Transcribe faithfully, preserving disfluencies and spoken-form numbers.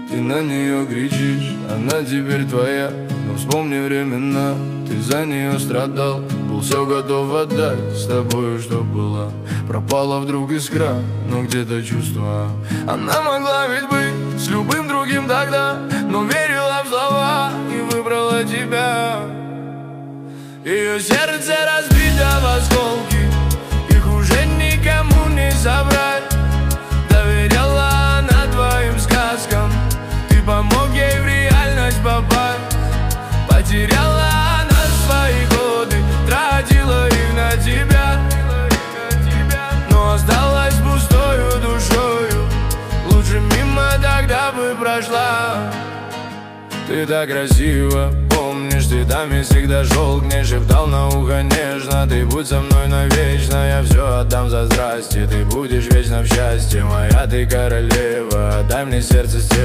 Ты на нее кричишь, она теперь твоя. Но вспомни времена, ты за нее страдал. Был все готов отдать с тобою, что было. Пропала вдруг искра, но где-то чувство. Она могла ведь быть с любым другим тогда, но верила в слова и выбрала тебя. Ее сердце разбито в осколки, их уже никому не собрать. Доверяла она твоим сказкам, ты помог ей в реальность попасть. Потеряла она свои годы, тратила их на тебя, но осталась пустою душою. Лучше мимо тогда бы прошла. Ты так красиво, помнишь, цветами всегда шел к ней, шептал на ухо нежно: ты будь со мной навечно, я все отдам за здрасте. Ты будешь вечно в счастье, моя ты королева, дай мне сердце с